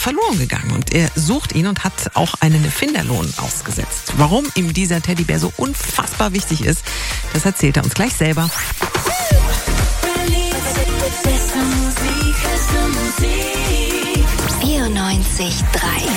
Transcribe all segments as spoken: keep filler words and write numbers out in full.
verloren gegangen und er sucht ihn und hat auch einen Finderlohn ausgesetzt. Warum ihm dieser Teddybär so unfassbar wichtig ist, das erzählt er uns gleich selber. vierundneunzig Komma drei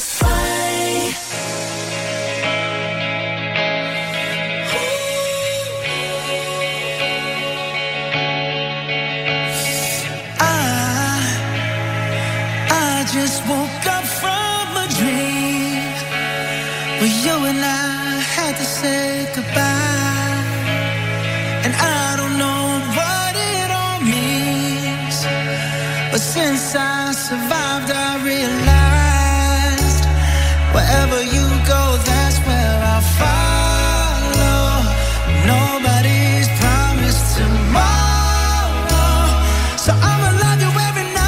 Just woke up from a dream where you and I had to say goodbye, and I don't know what it all means, but since I survived I realized wherever you go, that's where I'll follow. Nobody's promised tomorrow, so I'ma love you every night.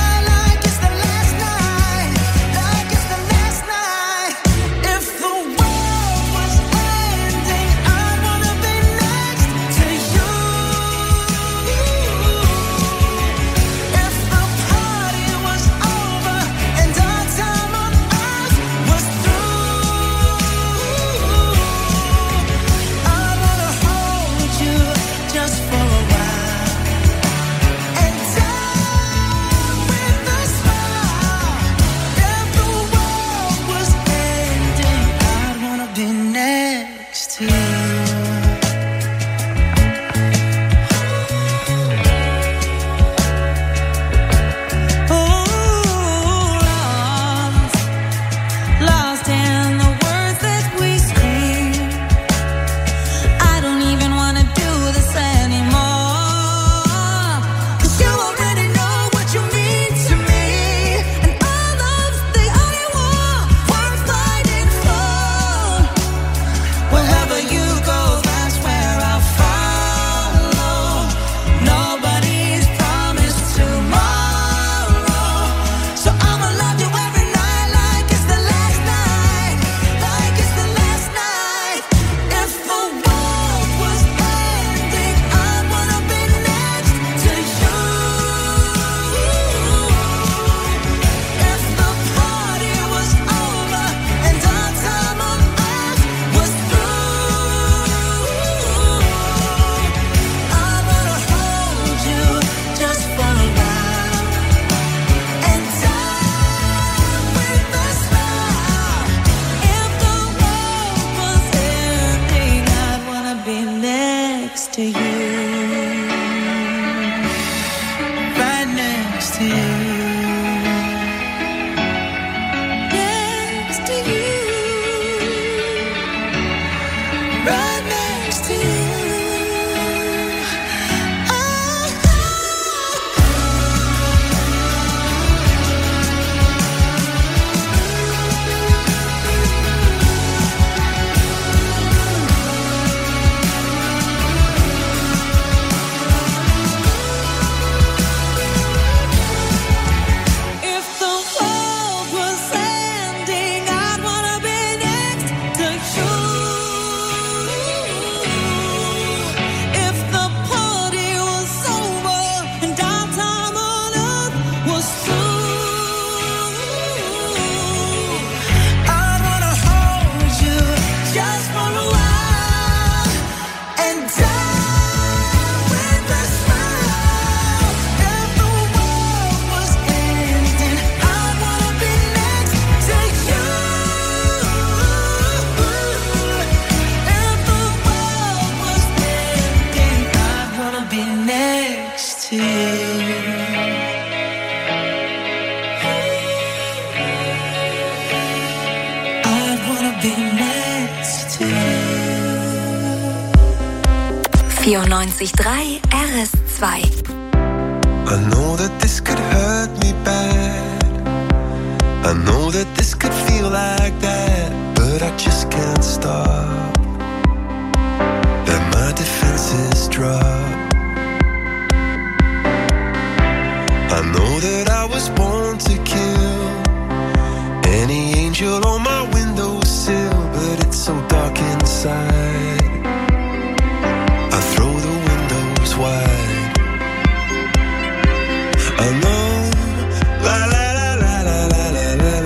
vierundneunzig Komma drei R S zwei. I know that this could hurt me bad. I know that this could feel like that, but I just can't stop. Let my defenses drop. I know that I was born to kill any angel on my windowsill, but it's so dark inside. I throw the windows wide. I know, la la la la la la la la.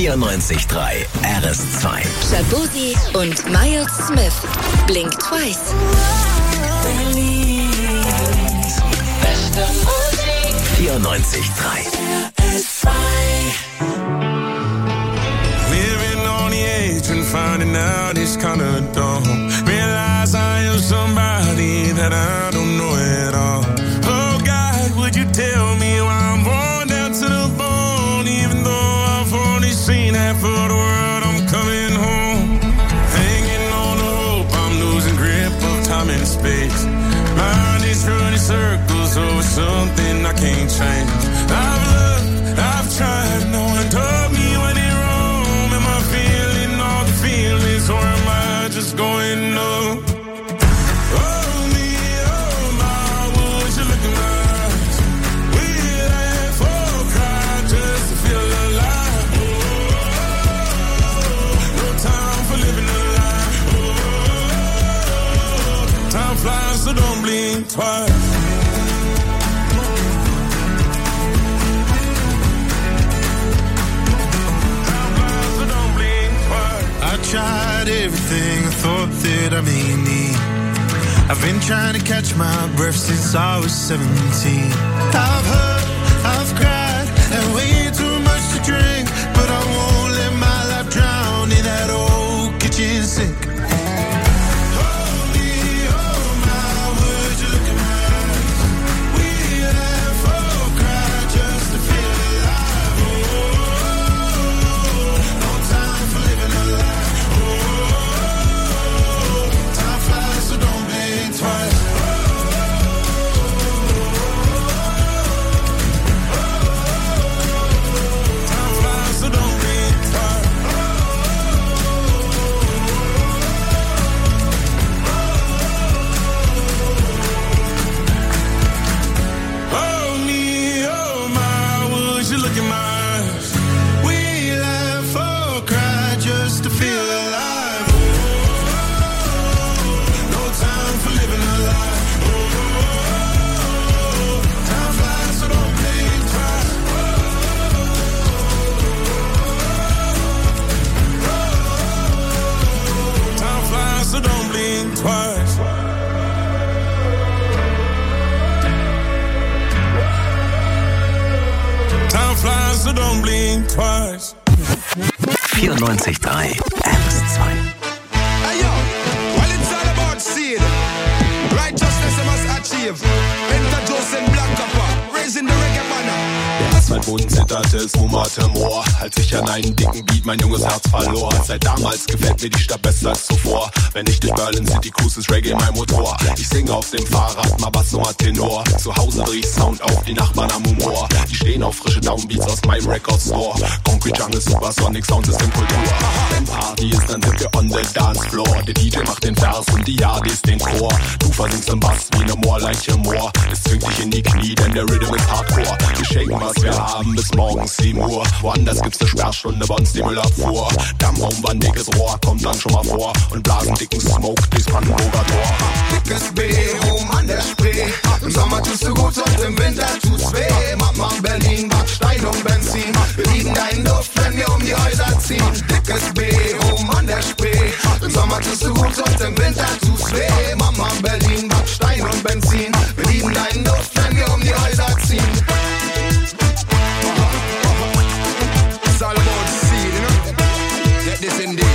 vierundneunzig Komma drei R S zwei. Shabozi und Miles Smith. Blink Twice. Beste Musik. vierundneunzig Komma drei R S zwei. Living on the edge and finding out it's kinda dumb. Realize I am somebody that I don't know at all. Oh God, would you tell me why I'm worn down to the bone? Even though I've only seen half of the world, I'm coming home. Hanging on the hope, I'm losing grip of time and space. Mind is running circles over something I can't change. I've looked, I've tried, no one told me when it wrong. Am I feeling all the feelings, or am I just going up? Oh me, oh my, would you look in my eyes? We laugh or cry just to feel alive. Oh, no time for living a lie. Oh, time flies, so don't blink twice. I tried everything I thought that I may need. I've been trying to catch my breath since I was seventeen. I've hurt, I've cried, and way too much to drink, but I won't let my life drown in that old kitchen sink. vierundneunzig Komma drei R S zwei. Hey yo, well it's all about seed. Righteousness I must achieve. Enter Joseph Black Copper, raising the reggae banner. Der Asphaltboden zitterte, es wummerte Moor, als ich an einen dicken Beat mein junges Herz verlor. Seit damals gefällt mir die Stadt besser als zuvor. Wenn ich durch Berlin City cruise, ist Reggae mein Motor. Ich singe auf dem Fahrrad, mal Bass, mal Tenor. Zu Hause dreh ich Sound auf, die Nachbarn am Humor. Die stehen auf frische Downbeats aus meinem Record Store. Concrete Jungle, Supersonic Sound System Kultur. Wenn Party ist, dann sind wir on the dance floor. Der D J macht den Vers und die Yardis den Chor. Du versinkst im Bass wie ne Moorleiche Moor. Es zwingt dich in die Knie, denn der Rhythm ist Hardcore. Wir shaken, was wir haben, bis morgens sieben Uhr. Woanders gibt's ne Sperrstunde, bei uns die Müllabfuhr. Dammraum, ein dickes Rohr, kommt dann schon mal vor. Und blasen dicken Smoke durchs Brandenburger Tor. Dickes B, oben an der Spree. Im Sommer tust du gut und im Winter tut's weh. Mama Berlin, Backstein und Benzin. Wir lieben deinen Duft, wenn wir um die Häuser ziehen. Dickes B, oben an der Spree. Im Sommer tust du gut und im Winter tut's weh. Mama Berlin, Backstein und Benzin. Wir lieben deinen Duft, wenn wir um die Häuser ziehen. It's all about seed, you know? Get this indeed.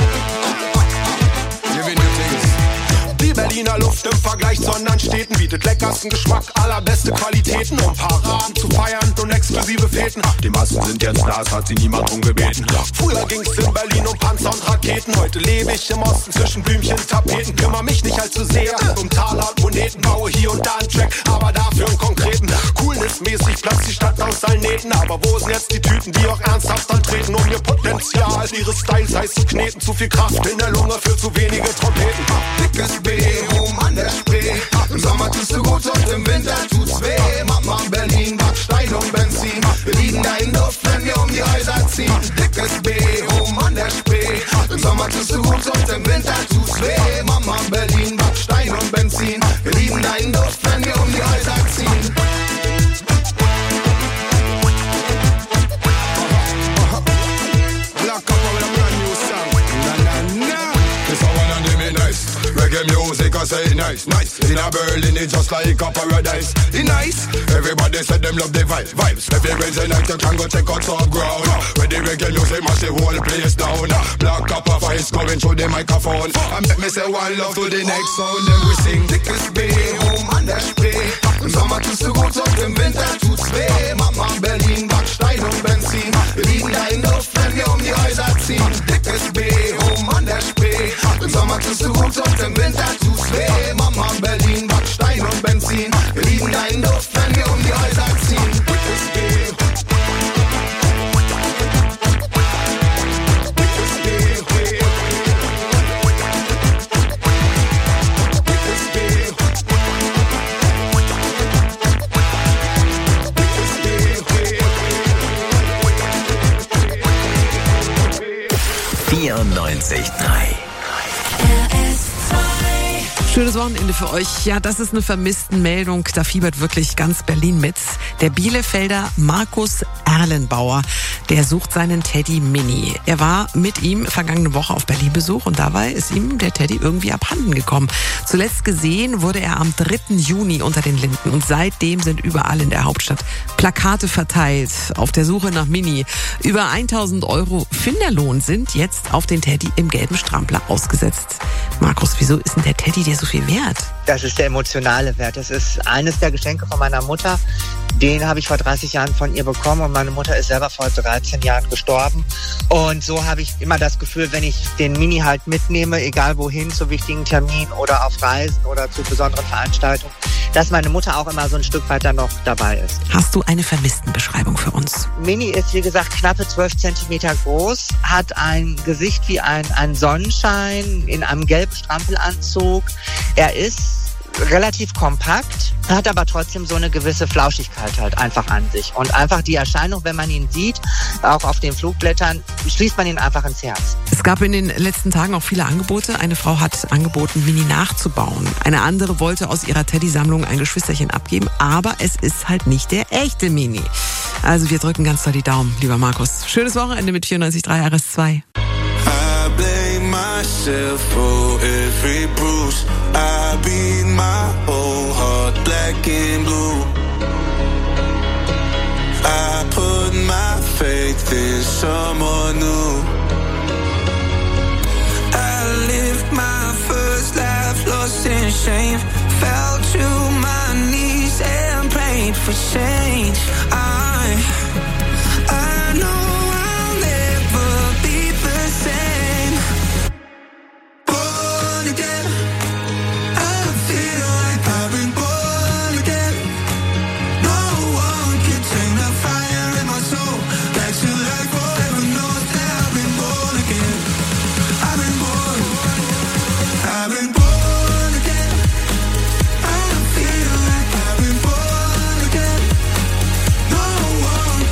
Giving you things. Die Berliner Luft im Vergleich zu anderen Städten bietet leckersten Geschmack, allerbeste Qualitäten, um Paraden zu feiern und exklusive Feten. Die Massen sind jetzt da, es hat sie niemand drum gebeten. Früher ging's in Berlin um Panzer und Raketen. Heute lebe ich im Osten zwischen Blümchen, Tapeten. Kümmer mich nicht allzu sehr um Taler und Moneten. Baue hier und da einen Track, aber dafür einen konkreten. Coolness-mäßig platzt die Stadt aus allen Nähten. Aber wo sind jetzt die Tüten, die auch ernsthaft antreten, um ihr Potenzial, ihre Styles heiß zu kneten? Zu viel Kraft in der Lunge für zu wenige Trompeten. Dickes B, oben an der Spree. Im Sommer tust du gut und im Winter tut's weh. Mama Berlin, Backstein und Benzin. Wir lieben deinen Duft, wenn wir um die Häuser ziehen. Dickes B, oben an der Spree. Im Sommer tust du gut und im Winter tut's weh. Mama Berlin, Backstein und Benzin. Wir lieben deinen Duft, wenn wir um die Häuser ziehen. music I say nice, nice. In a Berlin it's just like a paradise. It nice. Everybody said them love the vibe, vibes. Every Wednesday night you can go check out some ground. When the reggae music mash the whole place down. Black copper voice coming through the microphone. And make me say one love to the next sound. Then we sing dickes B, home and der Spree. Im Sommer tut's so gut und im Winter tut's weh. Mama, Berlin, Backstein und Benzin. Wir lieben dein Luft, wenn wir um die Häuser ziehen. Dickes B, home an der Spree. Im Sommer tut's so gut und im Winter tut's weh. Mama, Berlin, Backstein und Benzin. Wir lieben dein Luft, wenn wir um die Häuser ziehen. Dickes B. vierundneunzig Komma drei. Schönes Wochenende für euch. Ja, das ist eine Vermisstenmeldung. Da fiebert wirklich ganz Berlin mit. Der Bielefelder Markus Erlenbauer, der sucht seinen Teddy Mini. Er war mit ihm vergangene Woche auf Berlin-Besuch und dabei ist ihm der Teddy irgendwie abhanden gekommen. Zuletzt gesehen wurde er am dritten Juni unter den Linden und seitdem sind überall in der Hauptstadt Plakate verteilt auf der Suche nach Mini. Über tausend Euro Finderlohn sind jetzt auf den Teddy im gelben Strampler ausgesetzt. Markus, wieso ist denn der Teddy dir so viel wert? Das ist der emotionale Wert. Das ist eines der Geschenke von meiner Mutter. Den habe ich vor dreißig Jahren von ihr bekommen und meine Mutter ist selber vor dreizehn Jahren gestorben. Und so habe ich immer das Gefühl, wenn ich den Mini halt mitnehme, egal wohin, zu wichtigen Terminen oder auf Reisen oder zu besonderen Veranstaltungen, dass meine Mutter auch immer so ein Stück weiter noch dabei ist. Hast du eine Vermisstenbeschreibung für uns? Mini ist, wie gesagt, knappe zwölf Zentimeter groß, hat ein Gesicht wie ein, ein Sonnenschein in einem gelben Strampelanzug. Er ist relativ kompakt, hat aber trotzdem so eine gewisse Flauschigkeit halt einfach an sich. Und einfach die Erscheinung, wenn man ihn sieht, auch auf den Flugblättern, schließt man ihn einfach ins Herz. Es gab in den letzten Tagen auch viele Angebote. Eine Frau hat angeboten, Mini nachzubauen. Eine andere wollte aus ihrer Teddy-Sammlung ein Geschwisterchen abgeben, aber es ist halt nicht der echte Mini. Also wir drücken ganz doll die Daumen, lieber Markus. Schönes Wochenende mit vierundneunzig Komma drei R S zwei. I blame myself for every bruise. I beat my whole heart black and blue. I put my faith in someone new. I lived my first life lost in shame. Fell to my knees and prayed for change. I, I know I'll never be the same. Born again. I feel like I've been born again. No one can tame the fire in my soul. Back to life forever knows that I've been born again. I've been born. I've been born again. I feel like I've been born again. No one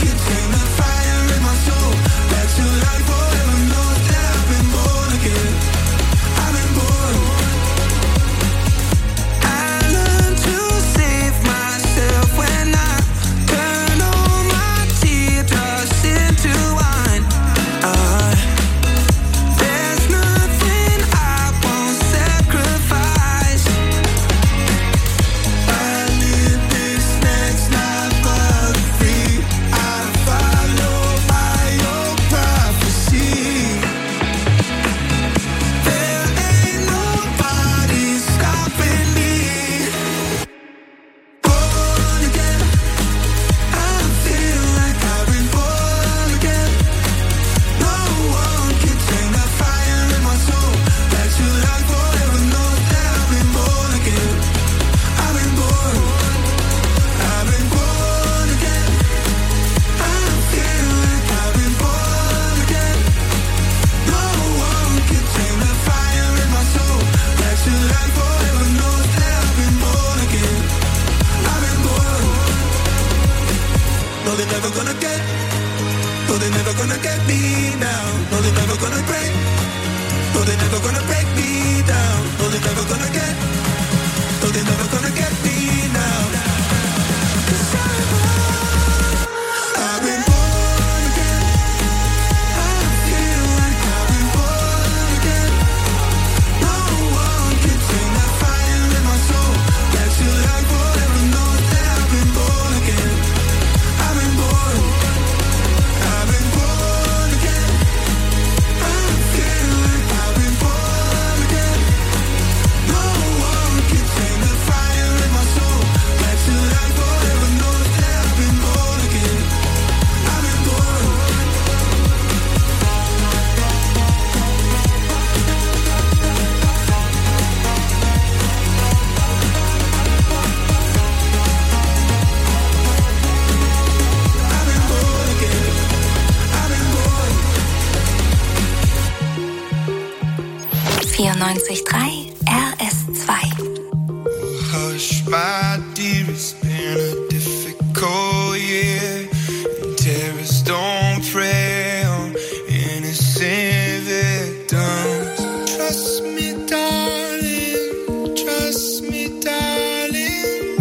vierundneunzig Komma drei R S zwei. Hush, my dear, it's been a difficult year. And terrorists don't prey on innocent victims. Trust me, darling, trust me, darling.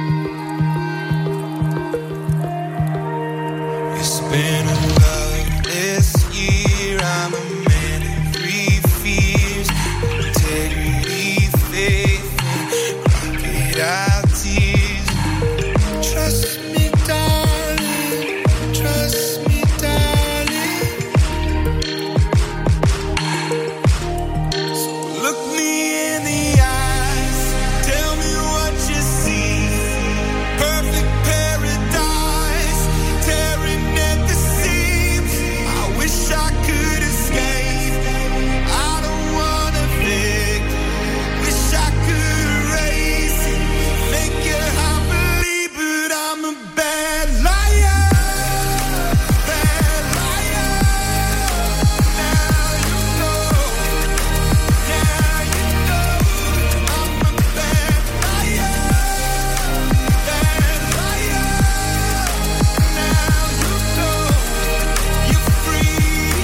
It's been a loveless year. I'm a man of three fears: integrity, faith, and out tears. Trust me, darling, trust me, darling. So look me in the eyes, tell me what you see. Perfect paradise, tearing at the seams. I wish I could escape. I don't wanna think. Wish I could erase it, make your heart believe, but I'm a bad liar, bad liar. Now you know, now you know, I'm a bad liar, bad liar. Now you know, you're free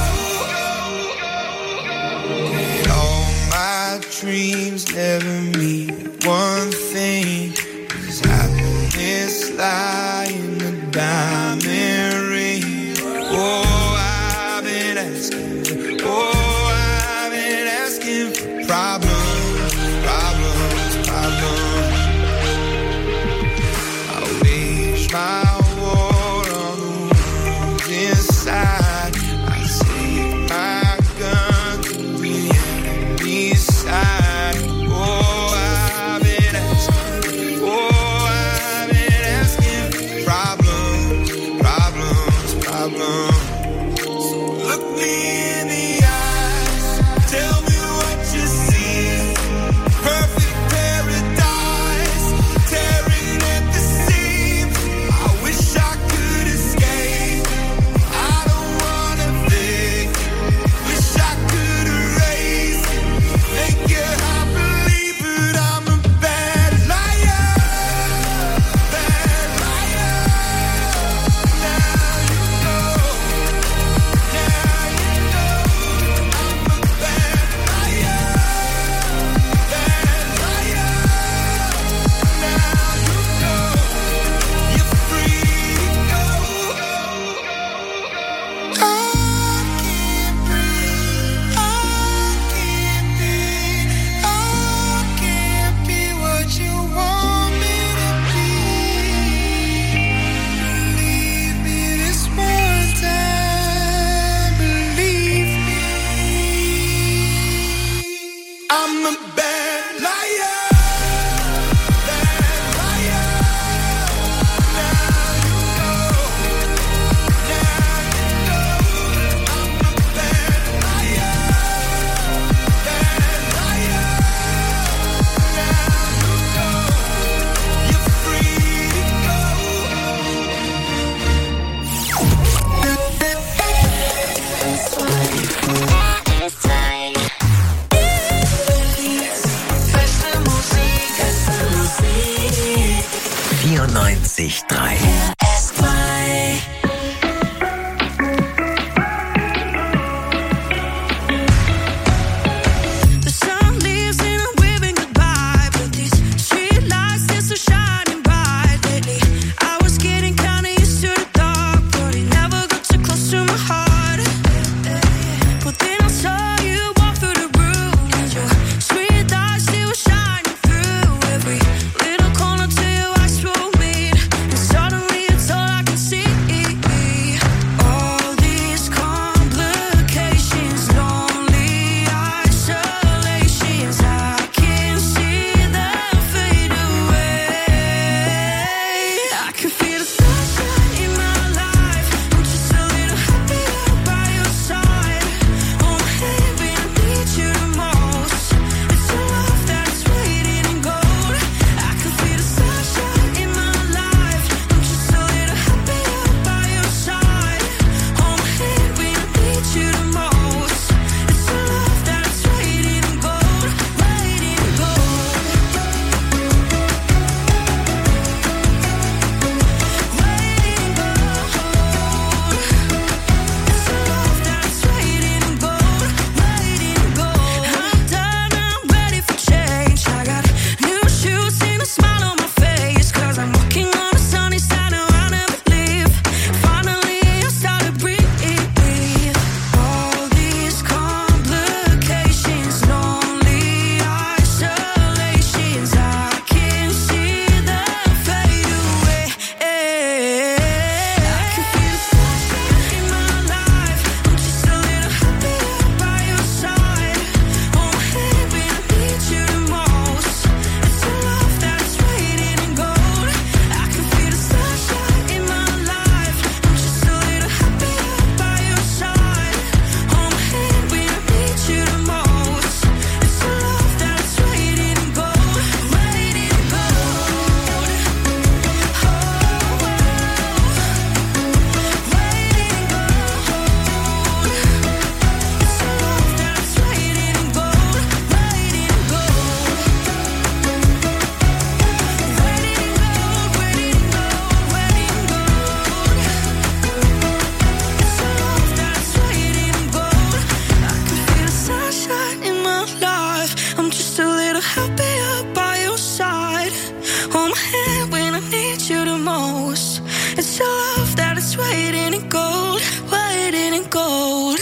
to go. All my dreams never mean one thing. Is happiness lie in the diamond ring? Oh, I've been asking, oh, I've been asking for problems, problems, problems. I wage my war on the wounds inside. I take my gun to the enemy's side. Oh, I've been asking, oh, I've been asking for problems, problems, problems. So look me in the eyes, tell me what you see. Perfect paradise, tearing at the seams. I wish I could escape. I don't wanna think. Wish I could erase it, make your heart believe, but I'm a bad liar, bad liar. Now you know, now you know, I'm a bad liar, bad liar. Now you know, you're free to go. I can't breathe, I can't be, I can't be what you want me to be. Believe me this one time, believe me. I'm a bad liar, bad liar. Now you know, now you know, I'm a bad liar, bad liar. Now you know, you're free to vierundneunzig Komma drei S zwei. The sun leaves and I'm waving goodbye, but these street lights they're so shining bright lately. I was getting kinda used to the dark, but it never got too close to my heart. But then I saw you walk through the room, and your sweet eyes they were shining through every little corner till your eyes were meet, and suddenly it to help me up by your side. Hold my hand when I need you the most. It's your love that is waiting in gold, waiting in gold.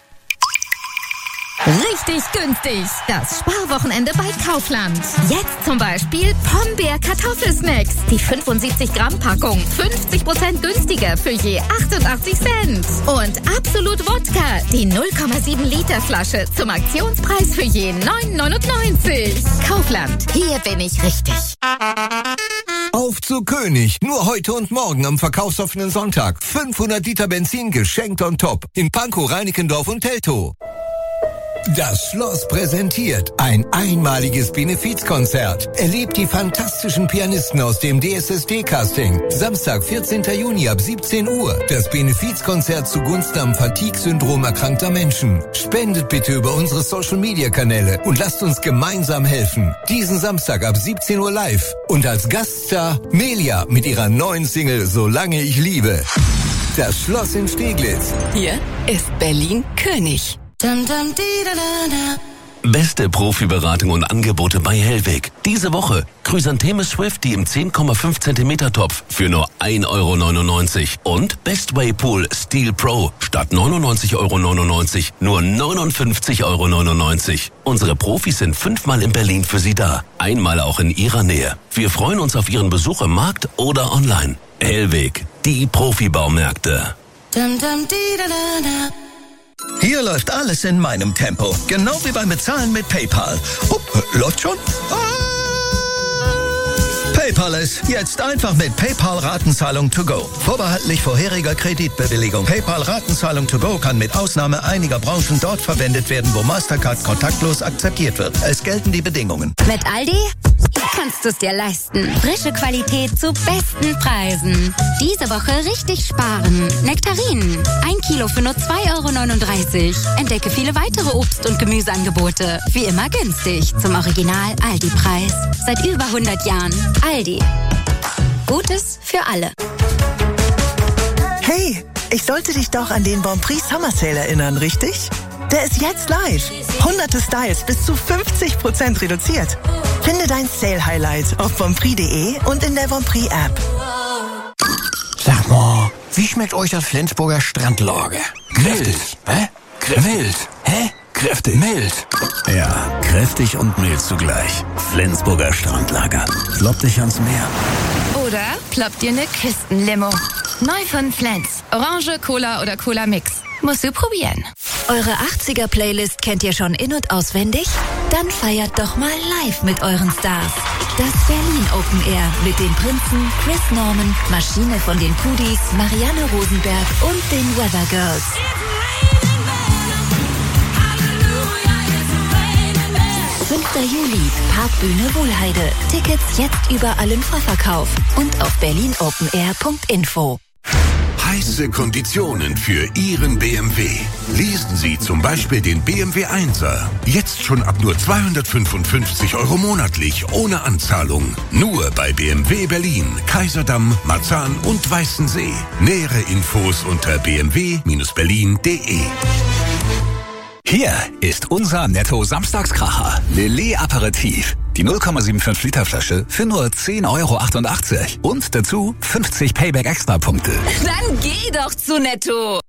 Richtig günstig. Das Sparwochenende bei Kaufland. Jetzt zum Beispiel Pombeer Kartoffelsnacks. Die fünfundsiebzig Gramm Packung. fünfzig Prozent günstiger für je achtundachtzig Cent. Und Absolut Wodka. Die null Komma sieben Liter Flasche zum Aktionspreis für je neun neunundneunzig. Kaufland. Hier bin ich richtig. Auf zu König. Nur heute und morgen am verkaufsoffenen Sonntag. fünfhundert Liter Benzin geschenkt on top. In Pankow, Reinickendorf und Teltow. Das Schloss präsentiert ein einmaliges Benefizkonzert. Erlebt die fantastischen Pianisten aus dem D S S D-Casting. Samstag, vierzehnten Juni ab siebzehn Uhr. Das Benefizkonzert zugunsten am Fatigue-Syndrom erkrankter Menschen. Spendet bitte über unsere Social-Media-Kanäle und lasst uns gemeinsam helfen. Diesen Samstag ab siebzehn Uhr live. Und als Gaststar Melia mit ihrer neuen Single Solange ich liebe. Das Schloss in Steglitz. Hier ist Berlin König. Dum, dum, di, da, da, da. Beste Profiberatung und Angebote bei Hellweg. Diese Woche Chrysantheme Swifty im zehn Komma fünf Zentimeter Topf für nur ein Euro neunundneunzig. Und Bestway Pool Steel Pro statt neunundneunzig Euro neunundneunzig nur neunundfünfzig Euro neunundneunzig. Unsere Profis sind fünfmal in Berlin für Sie da. Einmal auch in Ihrer Nähe. Wir freuen uns auf Ihren Besuch im Markt oder online. Hellweg, die Profibaumärkte. Dum, dum, di, da, da, da. Hier läuft alles in meinem Tempo. Genau wie beim Bezahlen mit PayPal. Oh, läuft schon? Ah! PayPal ist jetzt einfach mit PayPal Ratenzahlung to go. Vorbehaltlich vorheriger Kreditbewilligung. PayPal Ratenzahlung to go kann mit Ausnahme einiger Branchen dort verwendet werden, wo Mastercard kontaktlos akzeptiert wird. Es gelten die Bedingungen. Mit Aldi kannst du es dir leisten. Frische Qualität zu besten Preisen. Diese Woche richtig sparen. Nektarinen. Ein Kilo für nur zwei Euro neununddreißig. Entdecke viele weitere Obst- und Gemüseangebote. Wie immer günstig. Zum Original Aldi-Preis. Seit über hundert Jahren. Aldi. Gutes für alle. Hey, ich sollte dich doch an den Bonprix Summer Sale erinnern, richtig? Der ist jetzt live. Hunderte Styles bis zu fünfzig Prozent reduziert. Finde dein Sale-Highlight auf bonprix punkt de und in der Bonprix-App. Sag mal, wie schmeckt euch das Flensburger Strandlager? Mild. Hä? Mild. Hä? Kräftig. Mild. Ja, kräftig und mild zugleich. Flensburger Strandlager. Klopp dich ans Meer. Oder ploppt dir eine Küstenlimo. Neu von Flens. Orange, Cola oder Cola Mix. Musst du probieren. Eure achtziger-Playlist kennt ihr schon in- und auswendig? Dann feiert doch mal live mit euren Stars. Das Berlin Open Air mit den Prinzen, Chris Norman, Maschine von den Pudis, Marianne Rosenberg und den Weather Girls. fünften Juli, Parkbühne Wohlheide. Tickets jetzt überall im Vorverkauf und auf berlin open air punkt info. Heiße Konditionen für Ihren B M W. Lesen Sie zum Beispiel den B M W einser. Jetzt schon ab nur zweihundertfünfundfünfzig Euro monatlich, ohne Anzahlung. Nur bei B M W Berlin, Kaiserdamm, Marzahn und Weißensee. Nähere Infos unter b m w Bindestrich berlin punkt de. Hier ist unser Netto-Samstagskracher. Lillet Aperitif. Die null Komma fünfundsiebzig Liter Flasche für nur zehn Euro achtundachtzig. Und dazu fünfzig Payback-Extra-Punkte. Dann geh doch zu Netto.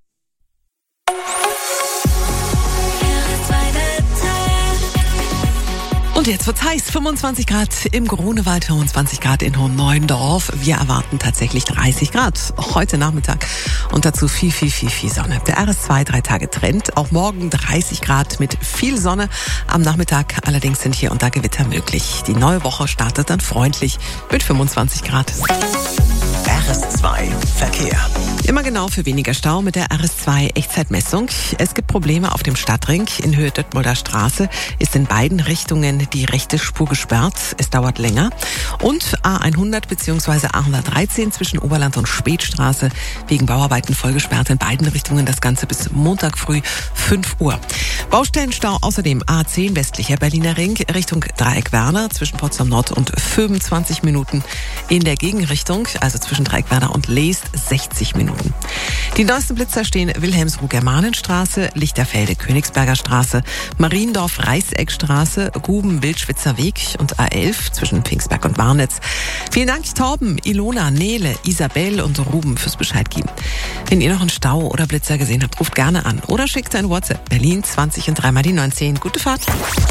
Und jetzt wird's heiß. fünfundzwanzig Grad im Grunewald, fünfundzwanzig Grad in Hohenneuendorf. Wir erwarten tatsächlich dreißig Grad heute Nachmittag. Und dazu viel, viel, viel, viel Sonne. Der R S zwei drei Tage Trend. Auch morgen dreißig Grad mit viel Sonne. Am Nachmittag allerdings sind hier und da Gewitter möglich. Die neue Woche startet dann freundlich mit fünfundzwanzig Grad. R S zwei Verkehr. Immer genau für weniger Stau mit der R S zwei Echtzeitmessung. Es gibt Probleme auf dem Stadtring. In Höhe Döttmolder Straße ist in beiden Richtungen die rechte Spur gesperrt. Es dauert länger. Und A hundert bzw. A hundertdreizehn zwischen Oberland und Spätstraße wegen Bauarbeiten voll gesperrt in beiden Richtungen. Das Ganze bis Montag früh fünf Uhr. Baustellenstau außerdem A zehn westlicher Berliner Ring Richtung Dreieck Werner zwischen Potsdam Nord und fünfundzwanzig Minuten. In der Gegenrichtung, also zwischen Dreieck Werner und Leest, sechzig Minuten. Minuten. Die neuesten Blitzer stehen Wilhelmsruh-Germanenstraße, Lichterfelde-Königsberger Straße, Mariendorf-Reißeckstraße, Guben-Wildschwitzer Weg und A elf zwischen Pfingsberg und Warnitz. Vielen Dank Torben, Ilona, Nele, Isabel und Ruben fürs Bescheid geben. Wenn ihr noch einen Stau oder Blitzer gesehen habt, ruft gerne an oder schickt ein WhatsApp. Berlin zwanzig und dreimal die neunzehn. Gute Fahrt.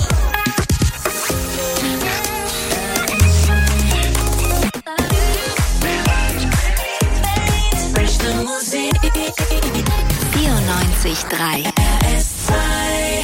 vierundneunzig Komma drei R S zwei.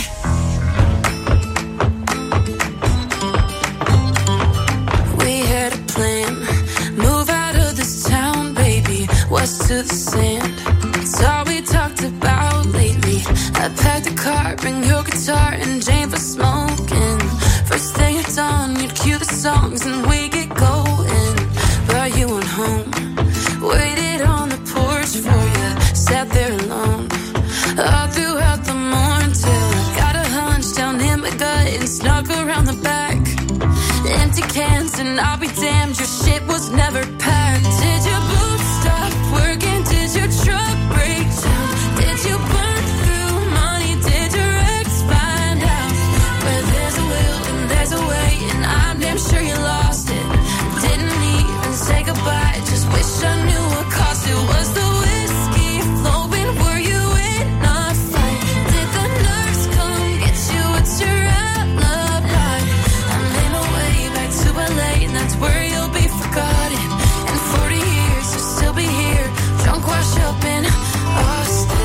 We had a plan, move out of this town, baby, west to the sand. It's all we talked about lately. I packed a car, bring your guitar and Jane for smoking. First thing at dawn, you'd cue the songs and we get going. But you went home, waited on the porch for you, sat there alone. All throughout the morning till I got a hunch down in my gut and snuck around the back. Empty cans and I'll be damned, your shit was never packed. Did your boots stop working? Did your truck break down? Did you burn through money? Did your ex find out? Where there's a will and there's a way, and I'm damn sure you lost it. Didn't even say goodbye, just wish I knew what cost it. Was the whiskey flowing? Were you in a fight? Did the nurse come get you? What's your alibi? I'm in a way back to L A, and that's where you'll be forgotten. In forty years, you'll still be here, drunk, washed up in Austin.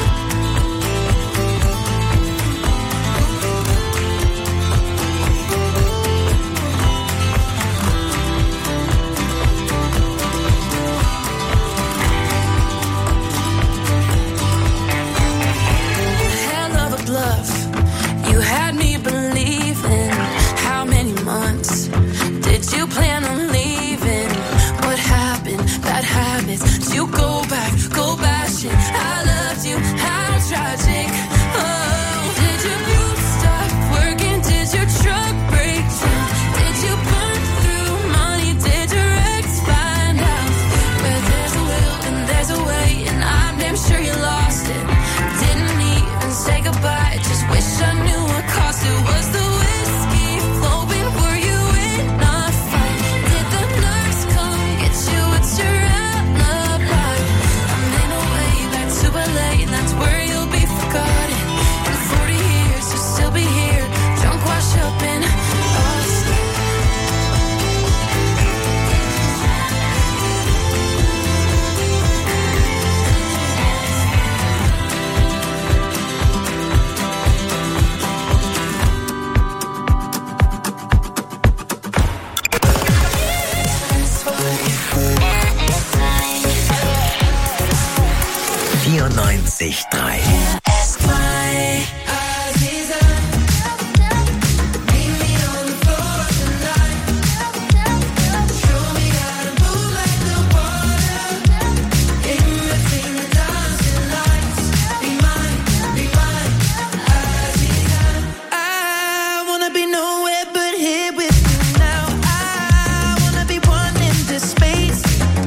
Hell of a bluff, you had me believing. How many months did you plan on leaving? What happened? Bad habits. Did you go back, go bashing? I loved you, how tragic. Oh, did your boots stop working? Did your truck break down? Did you burn through money? Did your ex find out? Where there's a will and there's a way, and I'm damn sure you lost it. Didn't even say goodbye, just wish I knew what cost it. Was the whiskey flowing? Were you in a fight? Did the nurse come get you? What's your alibi? I'm in a way back to L A, and that's where you'll be forgotten. In forty years, you'll still be here, drunk, washed up in Austin. vierundneunzig Komma drei R S zwei. I wanna be nowhere but here with you now. I wanna be one in this space.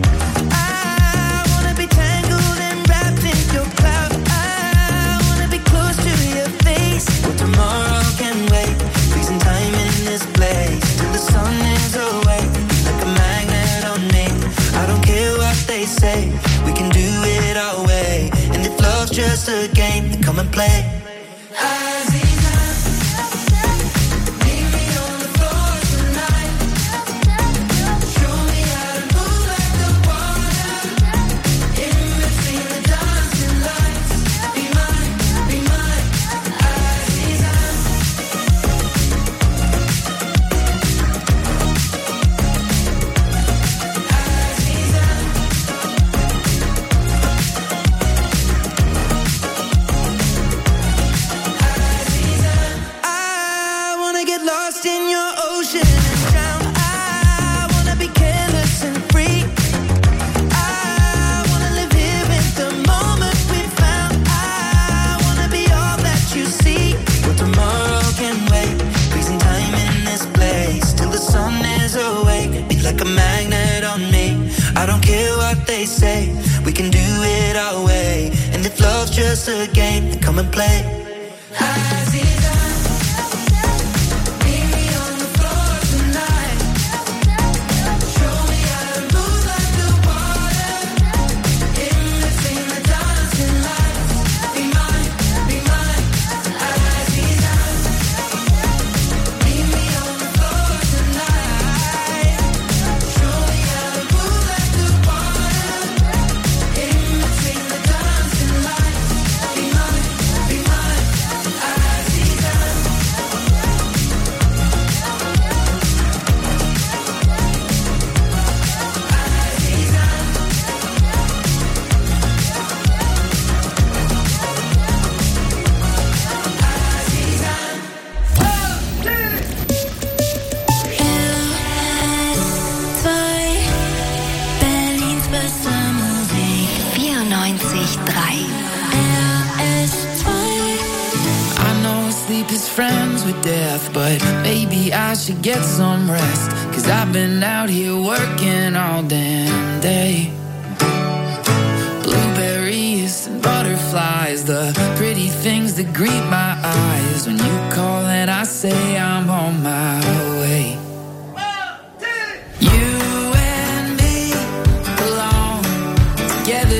I wanna be tangled and wrapped in your cloud. I wanna be close to your face. Well, tomorrow can wait. Freezing time in this place till the sun is away. Like a magnet on me. I don't care what they say. We can do it our way. And if love's just a game, then come and play. like a magnet on me. I don't care what they say, we can do it just a game, then come and play. But maybe I should get some rest, 'cause I've been out here working all damn day. Blueberries and butterflies, the pretty things that greet my eyes. When you call and I say I'm on my way. You and me belong together.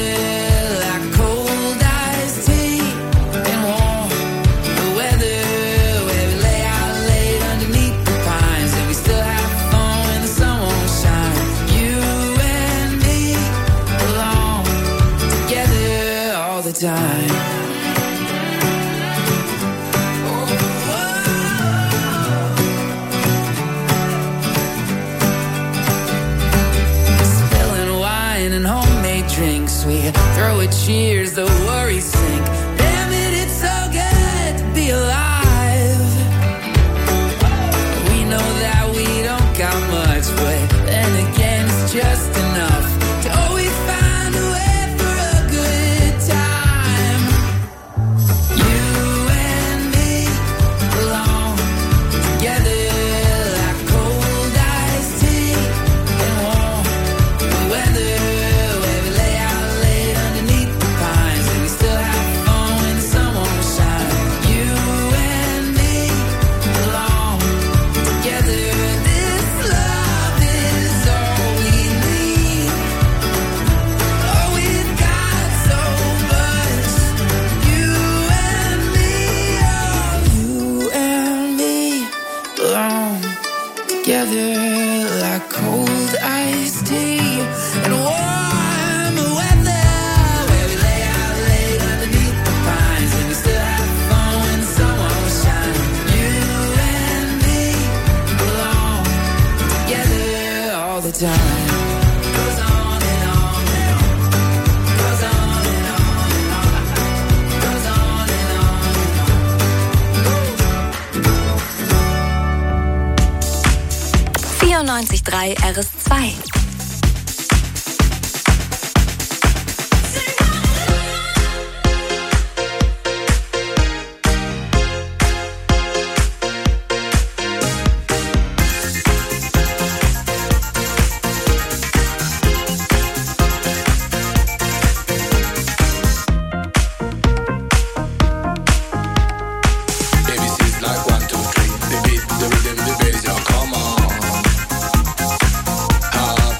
Time. Spilling wine and homemade drinks, we throw a cheers, the worries sink. Damn it, it's so good to be alive. We know that we don't got much, but then again it's just enough to always find a way. vierundneunzig Komma drei R S zwei. The rhythm, the bass, y'all come on.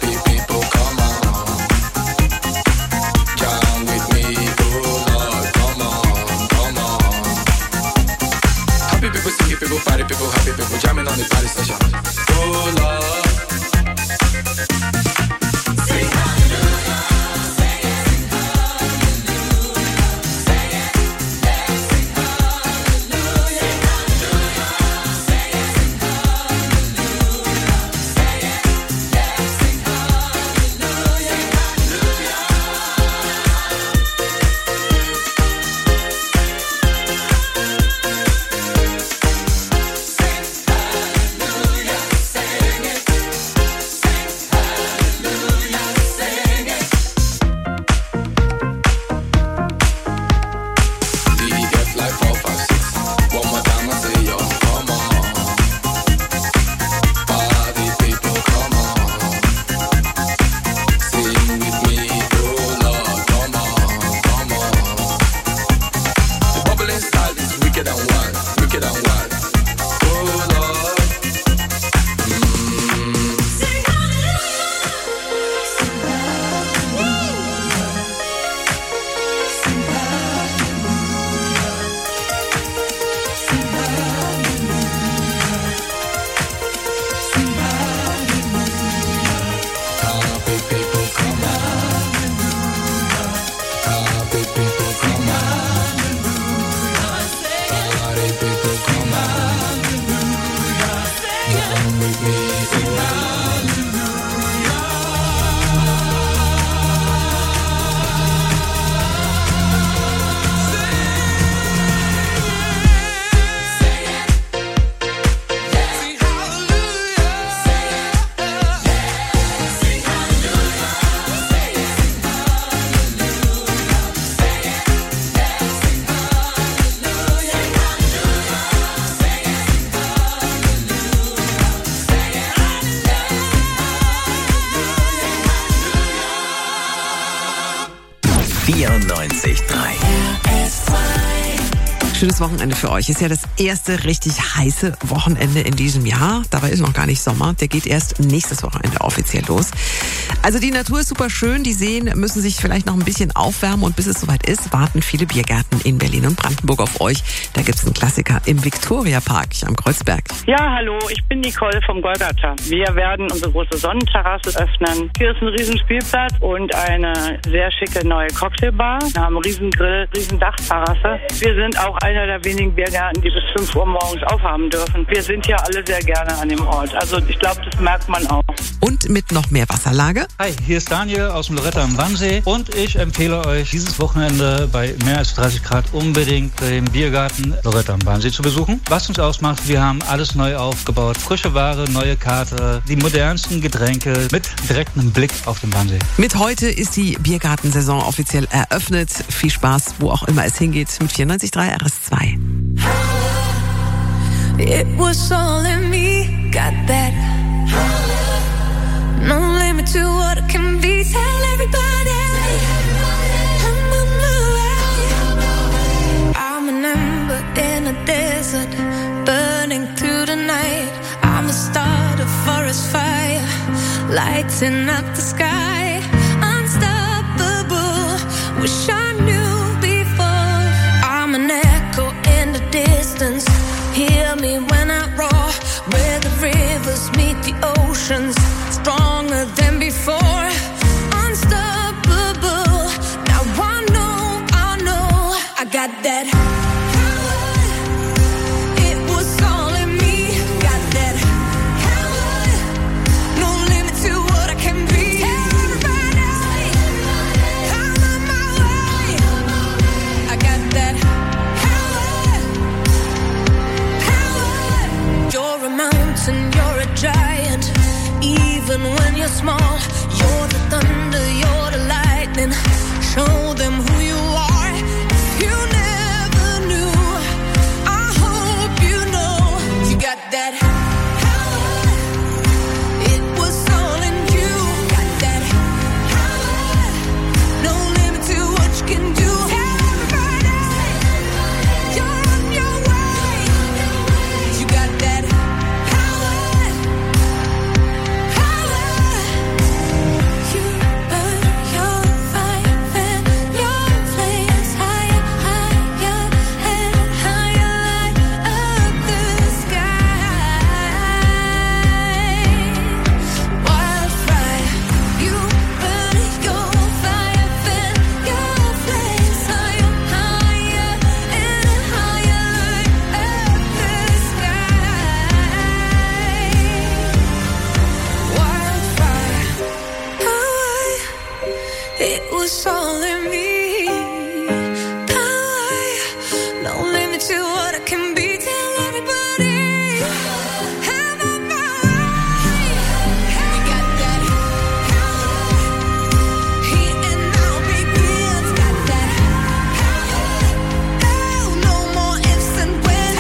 vierundneunzig Komma drei. Schönes Wochenende für euch. Ist ja das erste richtig heiße Wochenende in diesem Jahr. Dabei ist noch gar nicht Sommer. Der geht erst nächstes Wochenende offiziell los. Also die Natur ist super schön. Die Seen müssen sich vielleicht noch ein bisschen aufwärmen. Und bis es soweit ist, warten viele Biergärten in Berlin und Brandenburg auf euch. Da gibt's einen Klassiker im Viktoriapark am Kreuzberg. Ja, hallo, ich bin Nicole vom Golgatha. Wir werden unsere große Sonnenterrasse öffnen. Hier ist ein riesen Spielplatz und eine sehr schicke neue Cocktailbar. Wir haben einen riesen Grill, riesen Dachterrasse. Wir sind auch einer der wenigen Biergärten, die bis fünf Uhr morgens aufhaben dürfen. Wir sind hier alle sehr gerne an dem Ort. Also ich glaube, das merkt man auch. Und mit noch mehr Wasserlage? Hi, hier ist Daniel aus dem Loretta am Wannsee und ich empfehle euch, dieses Wochenende bei mehr als dreißig Grad unbedingt den Biergarten Loretta am Wannsee zu besuchen. Was uns ausmacht, wir haben alles neu aufgebaut. Frische Ware, neue Karte, die modernsten Getränke mit direktem Blick auf den Wannsee. Mit heute ist die Biergartensaison offiziell eröffnet. Viel Spaß, wo auch immer es hingeht, mit vierundneunzig Komma drei R S zwei. It was all in me, got that. No limit to what it can be. Tell everybody I'm on my way. I'm an ember in a desert, burning through the night. I'm a start, a forest fire, lighting up the sky. Unstoppable, wish I knew before. I'm an echo in the distance. Hear me when I roar, where the rivers meet the oceans, stronger than before. Unstoppable, now I know, I know, I got that power. It was all in me, got that power. No limit to what I can be. Tell everybody I'm on my way. I got that You're a mountain, you're a giant. Even when you're small, you're the thunder, you're the lightning. Show them who you are. If you never knew, I hope you know. You got that power. It was all in you. Got that power. No limit to what you can do. Tell everybody you're on your way. You got that all in me. Power, no limit to what I can be. Tell everybody I'm on my way. You got that power. Here and now, baby, it's got that power. Oh, no more ifs and when.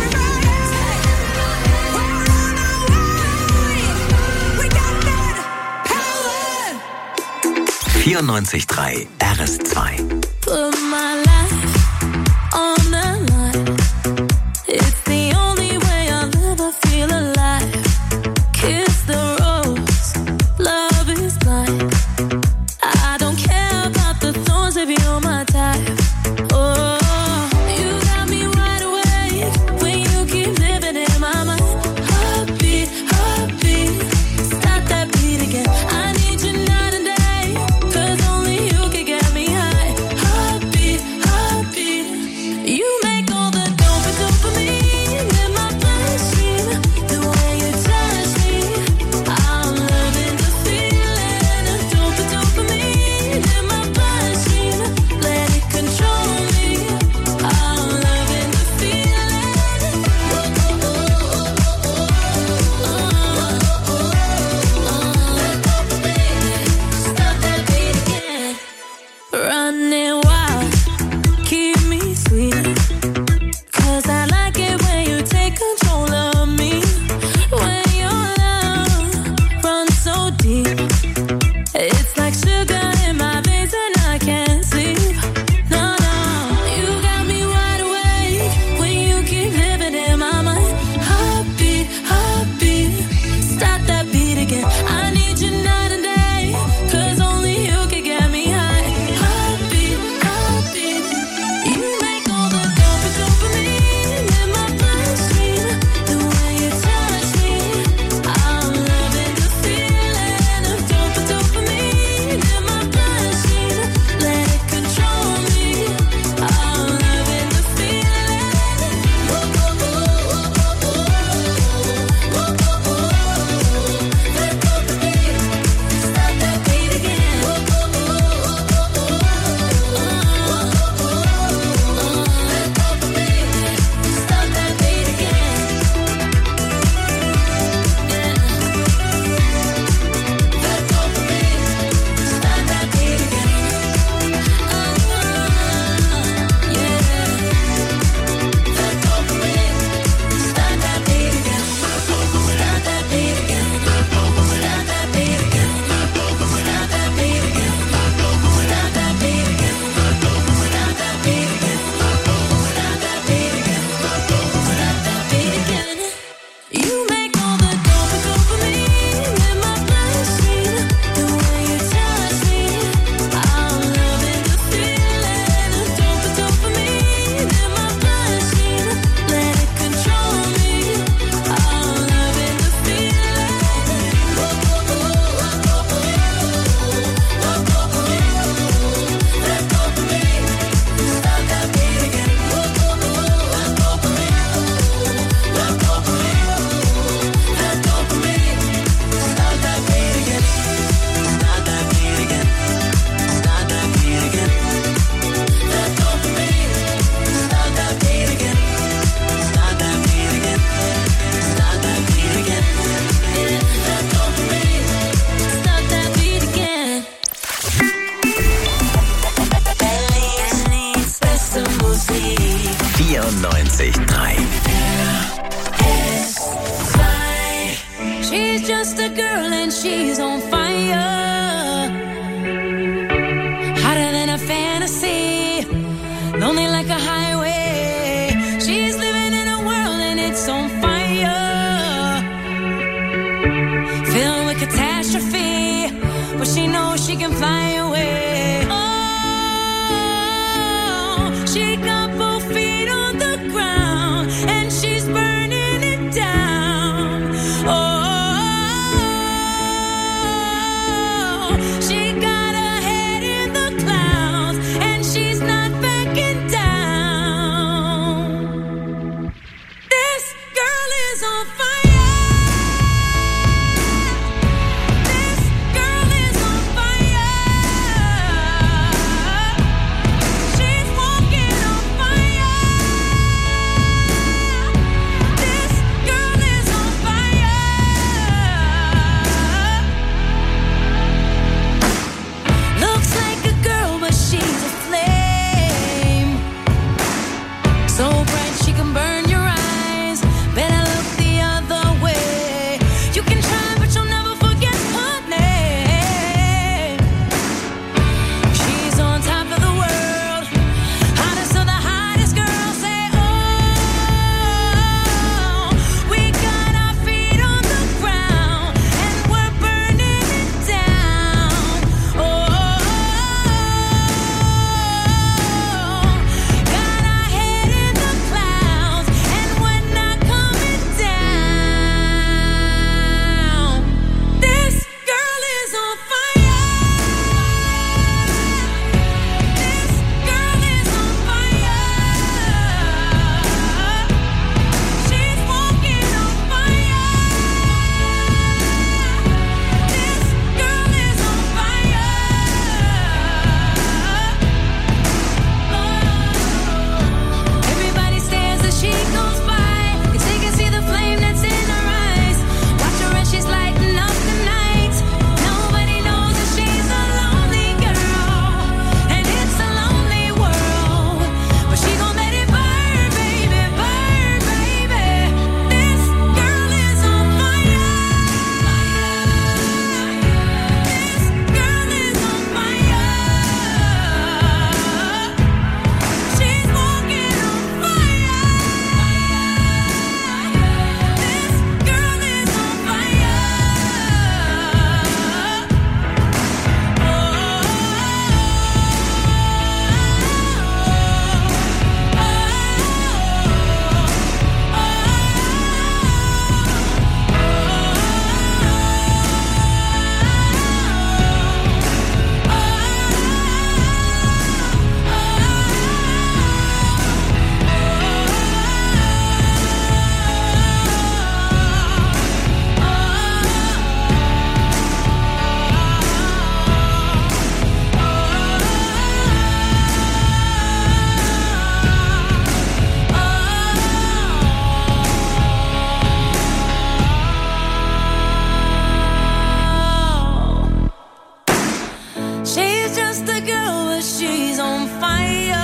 We're on our way. We got that power. vierundneunzig Komma drei R S zwei. Put my life on the line. It's the only way I'll ever feel alive. Kiss the rose, love is blind. I don't care about the thorns if you're my type. Oh, you got me wide awake when you keep living in my mind. Heartbeat, heartbeat, stop that beat again. I need you night and day, 'cause only you can get me high. Heartbeat, heartbeat. girl and she's on fire. Hotter than a fantasy, lonely like a highway. She's living in a world and it's on fire. Filled with catastrophe, but she knows she can fly away. Oh, she got both feet on the ground and she's burning it down. Oh, she got her head in the clouds and she's not backing down. This girl is on fire. This girl is on fire. She's walking on fire. This girl is on fire. Looks like a girl, but she's a flame. So bright she can burn your eyes. Better look the other way. You can try, but you'll never forget her name. She's on top of the world, hottest of the hottest girls. Say, oh, we got our feet on the ground and we're burning it down. Oh, got our head in the clouds and we're not coming down. This girl is on fire. This girl is on fire. She's walking on fire. This girl is on fire. Everybody stares as she goes by, 'cause they can see the flame that's in her eyes. Watch her as she's lighting up the night. Nobody knows that she's a lonely girl, and it's a lonely world. But she gon' let it burn, baby, burn, baby. This girl is on fire. This girl is on fire. She's walking on fire. This girl is on fire. She's just a girl, but she's on fire.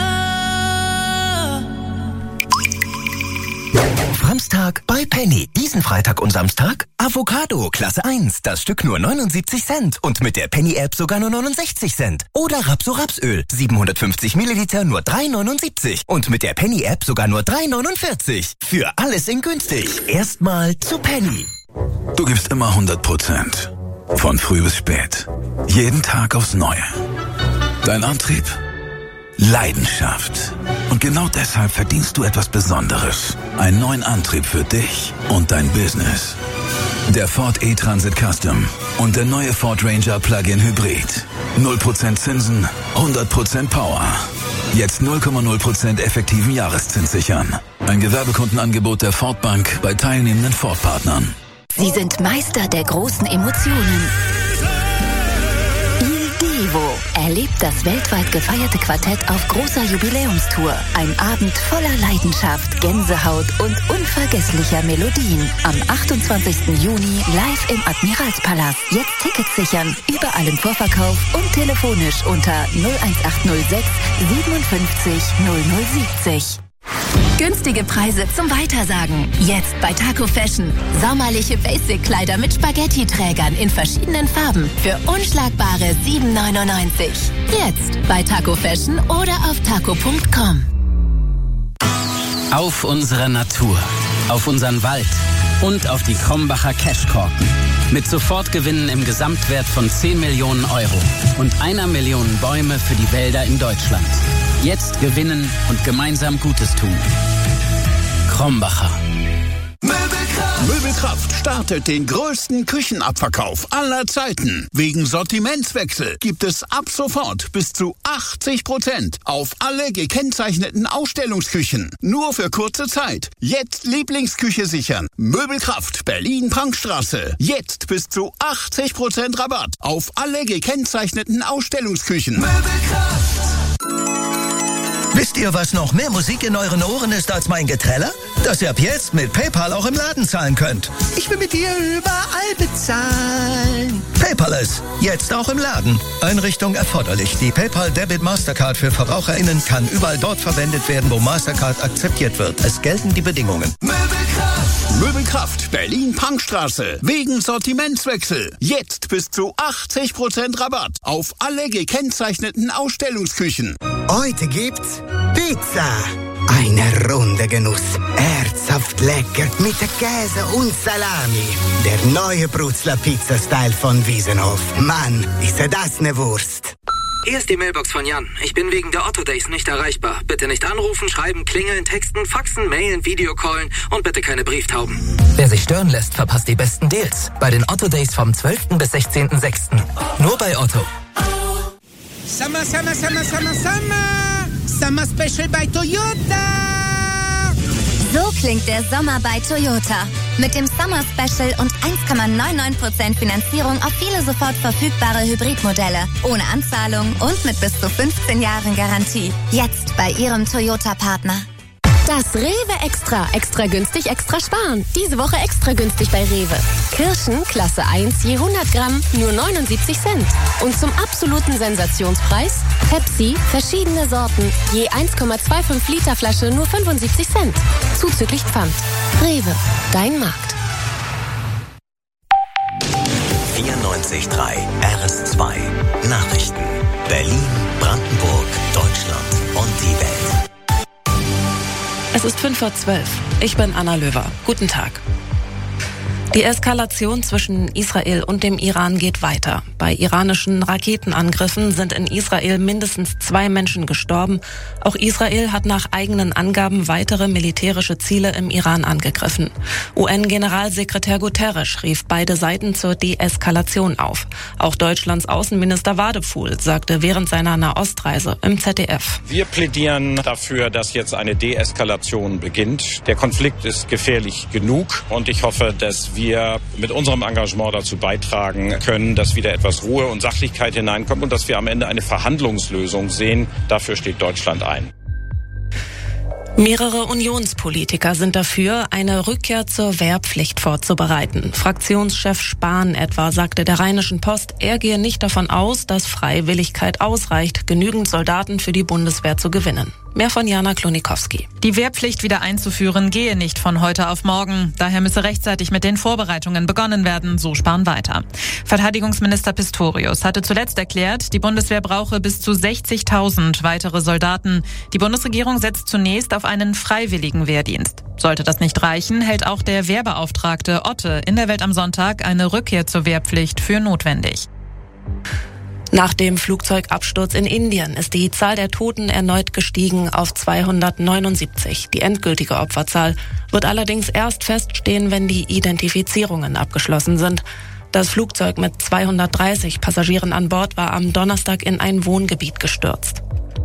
Samstag bei Penny. Diesen Freitag und Samstag Avocado Klasse eins. Das Stück nur neunundsiebzig Cent und mit der Penny-App sogar nur neunundsechzig Cent. Oder Rapso-Rapsöl. siebenhundertfünfzig Milliliter nur drei neunundsiebzig und mit der Penny-App sogar nur drei neunundvierzig. Für alles in günstig. Erstmal zu Penny. Du gibst immer hundert Prozent. Von früh bis spät. Jeden Tag aufs Neue. Dein Antrieb? Leidenschaft. Und genau deshalb verdienst du etwas Besonderes. Einen neuen Antrieb für dich und dein Business. Der Ford E-Transit Custom und der neue Ford Ranger Plug-in Hybrid. null Prozent Zinsen, hundert Prozent Power. Jetzt null Komma null Prozent effektiven Jahreszins sichern. Ein Gewerbekundenangebot der Ford Bank bei teilnehmenden Ford-Partnern. Sie sind Meister der großen Emotionen. Il Divo erlebt das weltweit gefeierte Quartett auf großer Jubiläumstour. Ein Abend voller Leidenschaft, Gänsehaut und unvergesslicher Melodien. Am achtundzwanzigsten Juni live im Admiralspalast. Jetzt Tickets sichern, überall im Vorverkauf und telefonisch unter null eins acht null sechs siebenundfünfzig null null siebzig. Günstige Preise zum Weitersagen. Jetzt bei Taco Fashion. Sommerliche Basic-Kleider mit Spaghetti-Trägern in verschiedenen Farben für unschlagbare sieben neunundneunzig. Jetzt bei Taco Fashion oder auf taco punkt com. Auf unsere Natur, auf unseren Wald und auf die Krombacher Cashkorken. Mit Sofortgewinnen im Gesamtwert von zehn Millionen Euro und einer Million Bäume für die Wälder in Deutschland. Jetzt gewinnen und gemeinsam Gutes tun. Krombacher. Möbelkraft startet den größten Küchenabverkauf aller Zeiten. Wegen Sortimentswechsel gibt es ab sofort bis zu achtzig Prozent auf alle gekennzeichneten Ausstellungsküchen. Nur für kurze Zeit. Jetzt Lieblingsküche sichern. Möbelkraft Berlin-Prankstraße. Jetzt bis zu achtzig Prozent Rabatt auf alle gekennzeichneten Ausstellungsküchen. Möbelkraft. Wisst ihr, was noch mehr Musik in euren Ohren ist als mein Geträller? Dass ihr ab jetzt mit PayPal auch im Laden zahlen könnt. Ich will mit dir überall bezahlen. PayPal ist jetzt auch im Laden. Einrichtung erforderlich. Die PayPal Debit Mastercard für VerbraucherInnen kann überall dort verwendet werden, wo Mastercard akzeptiert wird. Es gelten die Bedingungen. Möbelkraft. Möbelkraft Berlin-Prankstraße. Wegen Sortimentswechsel. Jetzt bis zu achtzig Prozent Rabatt auf alle gekennzeichneten Ausstellungsküchen. Heute gibt's Pizza. Eine Runde Genuss. Herzhaft lecker mit Käse und Salami. Der neue Brutzler Pizza-Style von Wiesenhof. Mann, ist das eine Wurst. Hier ist die Mailbox von Jan. Ich bin wegen der Otto Days nicht erreichbar. Bitte nicht anrufen, schreiben, klingeln, texten, faxen, mailen, Videocallen und bitte keine Brieftauben. Wer sich stören lässt, verpasst die besten Deals. Bei den Otto Days vom zwölften bis sechzehnten sechsten Nur bei Otto. Summer, Summer, Summer, Summer, Summer. Summer Special bei Toyota. So klingt der Sommer bei Toyota. Mit dem Summer Special und eins Komma neunundneunzig Prozent Finanzierung auf viele sofort verfügbare Hybridmodelle. Ohne Anzahlung und mit bis zu fünfzehn Jahren Garantie. Jetzt bei Ihrem Toyota-Partner. Das Rewe Extra. Extra günstig, extra sparen. Diese Woche extra günstig bei Rewe. Kirschen, Klasse eins, je hundert Gramm, nur neunundsiebzig Cent. Und zum absoluten Sensationspreis Pepsi, verschiedene Sorten, je eins Komma fünfundzwanzig Liter Flasche, nur fünfundsiebzig Cent. Zuzüglich Pfand. Rewe, dein Markt. vierundneunzig Komma drei R S zwei. Nachrichten. Berlin, Brandenburg, Deutschland und die Welt. Es ist fünf vor zwölf. Ich bin Anna Löwer. Guten Tag. Die Eskalation zwischen Israel und dem Iran geht weiter. Bei iranischen Raketenangriffen sind in Israel mindestens zwei Menschen gestorben. Auch Israel hat nach eigenen Angaben weitere militärische Ziele im Iran angegriffen. U N-Generalsekretär Guterres rief beide Seiten zur Deeskalation auf. Auch Deutschlands Außenminister Wadephul sagte während seiner Nahostreise im Z D F: Wir plädieren dafür, dass jetzt eine Deeskalation beginnt. Der Konflikt ist gefährlich genug und ich hoffe, dass wir wir mit unserem Engagement dazu beitragen können, dass wieder etwas Ruhe und Sachlichkeit hineinkommt und dass wir am Ende eine Verhandlungslösung sehen. Dafür steht Deutschland ein. Mehrere Unionspolitiker sind dafür, eine Rückkehr zur Wehrpflicht vorzubereiten. Fraktionschef Spahn etwa sagte der Rheinischen Post, er gehe nicht davon aus, dass Freiwilligkeit ausreicht, genügend Soldaten für die Bundeswehr zu gewinnen. Mehr von Jana Klonikowski. Die Wehrpflicht wieder einzuführen gehe nicht von heute auf morgen. Daher müsse rechtzeitig mit den Vorbereitungen begonnen werden, so Spahn weiter. Verteidigungsminister Pistorius hatte zuletzt erklärt, die Bundeswehr brauche bis zu sechzigtausend weitere Soldaten. Die Bundesregierung setzt zunächst auf einen freiwilligen Wehrdienst. Sollte das nicht reichen, hält auch der Wehrbeauftragte Otte in der Welt am Sonntag eine Rückkehr zur Wehrpflicht für notwendig. Nach dem Flugzeugabsturz in Indien ist die Zahl der Toten erneut gestiegen auf zweihundertneunundsiebzig. Die endgültige Opferzahl wird allerdings erst feststehen, wenn die Identifizierungen abgeschlossen sind. Das Flugzeug mit zweihundertdreißig Passagieren an Bord war am Donnerstag in ein Wohngebiet gestürzt.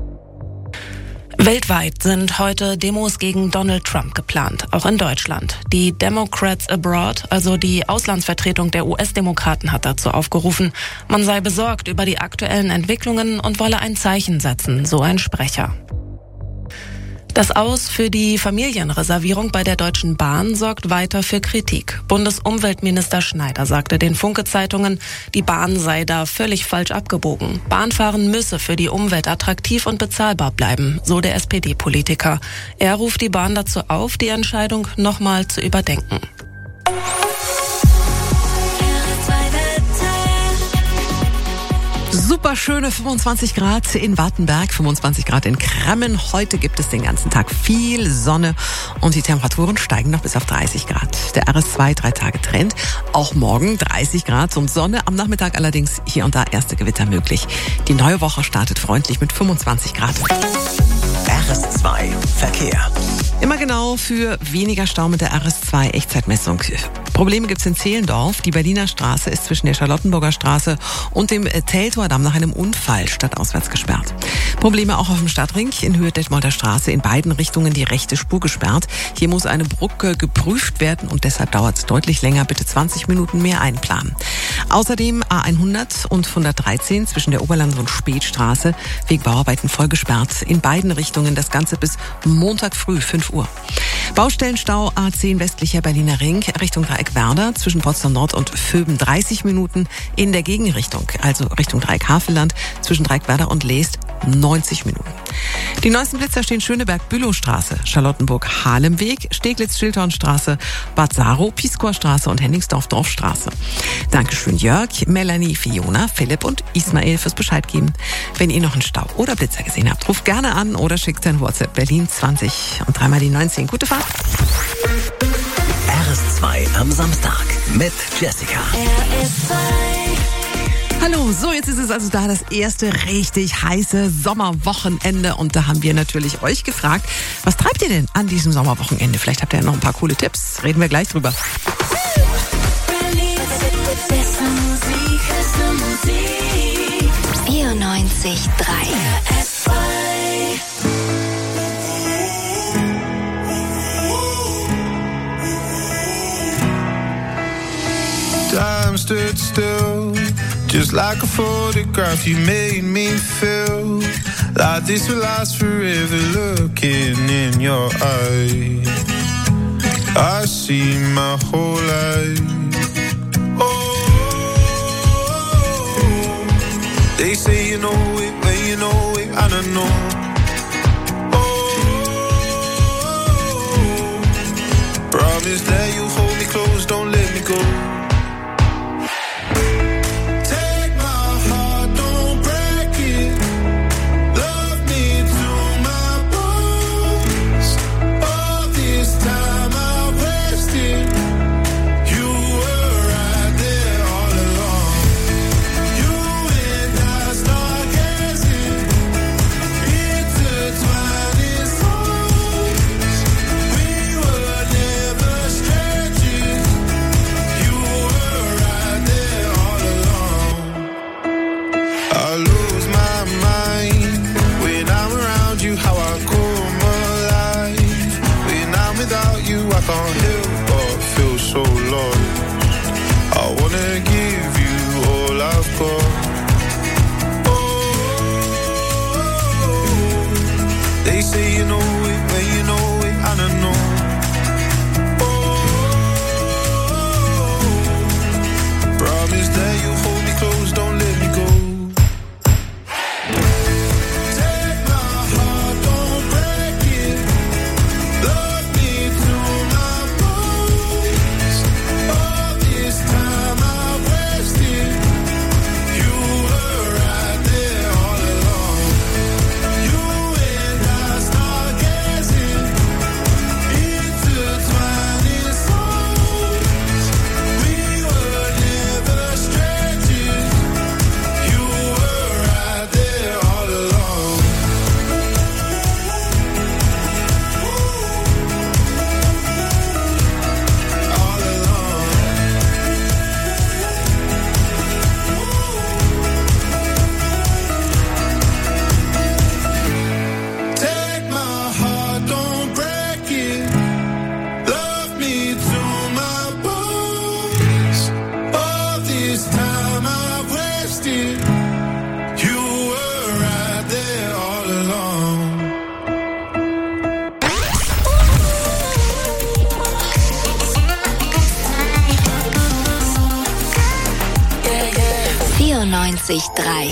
Weltweit sind heute Demos gegen Donald Trump geplant, auch in Deutschland. Die Democrats Abroad, also die Auslandsvertretung der U S-Demokraten, hat dazu aufgerufen, man sei besorgt über die aktuellen Entwicklungen und wolle ein Zeichen setzen, so ein Sprecher. Das Aus für die Familienreservierung bei der Deutschen Bahn sorgt weiter für Kritik. Bundesumweltminister Schneider sagte den Funke-Zeitungen, die Bahn sei da völlig falsch abgebogen. Bahnfahren müsse für die Umwelt attraktiv und bezahlbar bleiben, so der S P D-Politiker. Er ruft die Bahn dazu auf, die Entscheidung nochmal zu überdenken. Super schöne fünfundzwanzig Grad in Wartenberg, fünfundzwanzig Grad in Kremmen. Heute gibt es den ganzen Tag viel Sonne und die Temperaturen steigen noch bis auf dreißig Grad. Der R S zwei drei Tage Trend. Auch morgen dreißig Grad und Sonne. Am Nachmittag allerdings hier und da erste Gewitter möglich. Die neue Woche startet freundlich mit fünfundzwanzig Grad. R S zwei Verkehr. Immer genau für weniger Stau mit der R S zwei Echtzeitmessung. Probleme gibt's in Zehlendorf. Die Berliner Straße ist zwischen der Charlottenburger Straße und dem Teltordamm nach einem Unfall stadtauswärts gesperrt. Probleme auch auf dem Stadtring in Höhe Detmolder Straße. In beiden Richtungen die rechte Spur gesperrt. Hier muss eine Brücke geprüft werden und deshalb dauert es deutlich länger. Bitte zwanzig Minuten mehr einplanen. Außerdem A hundert und hundertdreizehn zwischen der Oberland- und Spätstraße wegen Bauarbeiten voll gesperrt. In beiden Richtungen das Ganze bis Montag früh fünf Uhr. Baustellenstau A zehn westlicher Berliner Ring Richtung Dreieck Werder zwischen Potsdam Nord und Vöben dreißig Minuten. In der Gegenrichtung, also Richtung Dreieck Havelland zwischen Dreieck Werder und Leest neunzig Minuten. Die neuesten Blitzer stehen Schöneberg-Bülowstraße, Charlottenburg-Halemweg, Steglitz-Schildhornstraße, Bad Saro, Pieskorstraße und Henningsdorf-Dorfstraße. Dankeschön Jörg, Melanie, Fiona, Philipp und Ismail fürs Bescheid geben. Wenn ihr noch einen Stau oder Blitzer gesehen habt, ruft gerne an oder schickt ein WhatsApp Berlin zwanzig und dreimal die neunzehn. Gute Fahrt. R S zwei am Samstag mit Jessica. R S zwei. Hallo, so jetzt ist es also da, das erste richtig heiße Sommerwochenende und da haben wir natürlich euch gefragt, was treibt ihr denn an diesem Sommerwochenende? Vielleicht habt ihr ja noch ein paar coole Tipps, reden wir gleich drüber. vierundneunzig Komma drei Time stood still, just like a photograph. You made me feel like this will last forever. Looking in your eyes, I see my whole life. Oh, they say you know it when you know it, I don't know. Oh, promise that you'll hold me close, don't let me go. Can't help but feel so lost. I wanna give you all I've got. Oh, they say you know it when you know it, I don't know. Oh, promise that you'll hold me close, don't let me go. vierundneunzig Komma drei.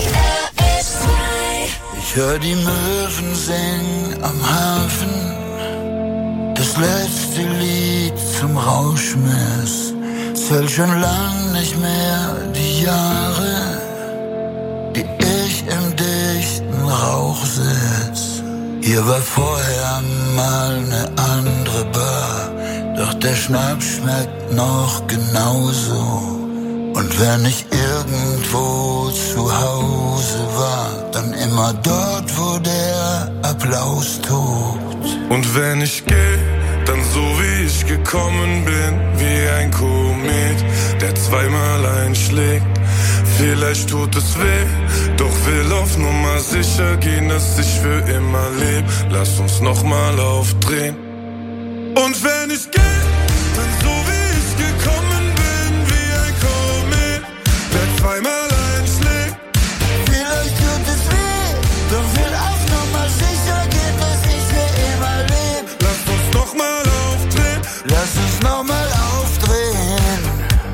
Ich hör die Möwen singen am Hafen, das letzte Lied zum Rauschmiss. Zählt schon lang nicht mehr die Jahre, die ich im dichten Rauch sitz. Hier war vorher mal ne andere Bar, doch der Schnaps schmeckt noch genauso. Und wenn ich irgendwo zu Hause war, dann immer dort, wo der Applaus tobt. Und wenn ich geh, dann so wie ich gekommen bin, wie ein Komet, der zweimal einschlägt. Vielleicht tut es weh, doch will auf Nummer sicher gehen, dass ich für immer leb. Lass uns nochmal aufdrehen. Und wenn ich geh, dann so wie ich gekommen bin, wie ein Komet, der zweimal einschlägt. Vielleicht tut es weh, doch will auf Nummer sicher gehen, dass ich für immer leb. Lass uns nochmal aufdrehen. Lass uns nochmal aufdrehen.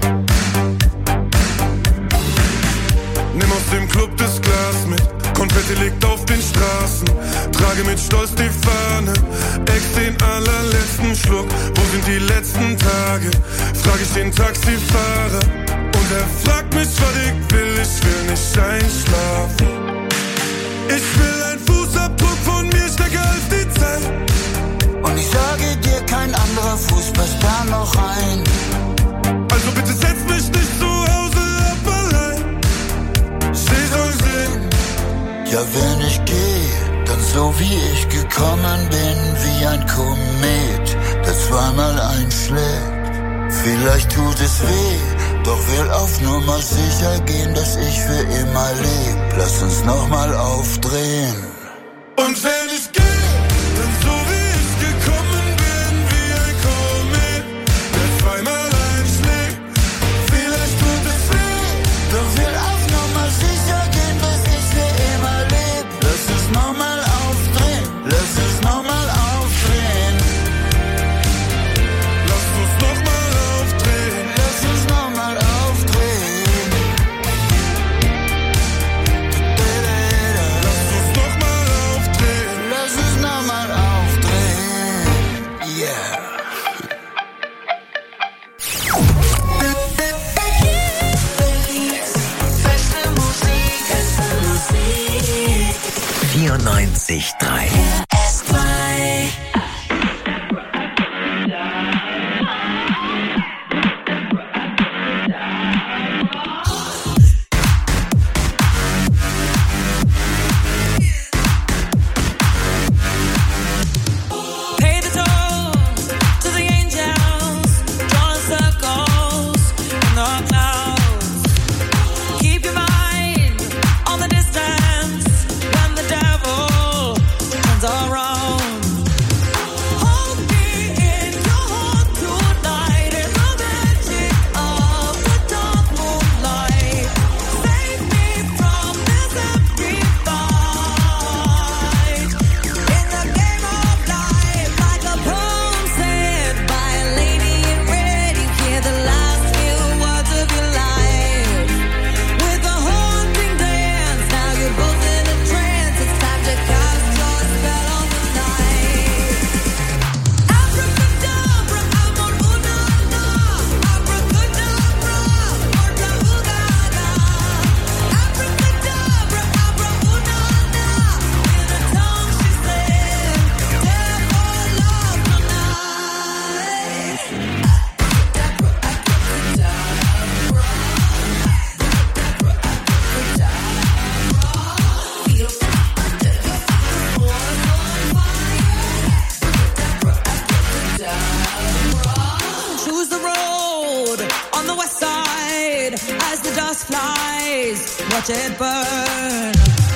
Nimm aus dem Club das Glas mit, Konfetti liegt auf den Straßen. Trage mit Stolz die Fahne, ex den allerletzten Schluck. Wo sind die letzten Tage? Frag ich den Taxifahrer. Und er fragt mich, was ich will, ich will nicht einschlafen. Ich will ein Fußabdruck von mir stärker als die Zeit. Und ich sage dir, kein anderer Fuß passt da noch rein. Also bitte setz mich nicht zu Hause ab allein. Steh so sehen. Ja, wenn ich gehe, dann so wie ich gekommen bin, wie ein Komet, der zweimal einschlägt. Vielleicht tut es weh, doch will auf Nummer sicher gehen, dass ich für immer leb. Lass uns nochmal aufdrehen. Und wenn ich gehe, dann so wie ich gekommen bin, wie ein Komet, der zweimal einschlägt. Vielleicht tut es weh, doch will auf Nummer sicher gehen, dass ich für immer leb. Lass uns nochmal aufdrehen, lass uns nochmal aufdrehen. Lass uns nochmal aufdrehen. Lass uns nochmal aufdrehen. Lass uns nochmal aufdrehen. Lass uns nochmal aufdrehen. Yeah. vierundneunzig Komma drei. Pay the toll to the angels, drawing circles in the clouds. Keep your mind on the distance when the devil turns around. Hold me in your heart tonight in the magic of the dark moonlight. Save me from this empty fight. In the game of life, like a poem said by a lady in red, you hear the last few words of your life. With a haunting dance, now you're both in a trance. It's time to cast your spell on the night. Abracadabra, amor una na. Abracadabra, morta ugada. Abracadabra, abra una na. In a tongue she said, therefore love tonight. Choose the road on the west side as the dust flies. Watch it burn.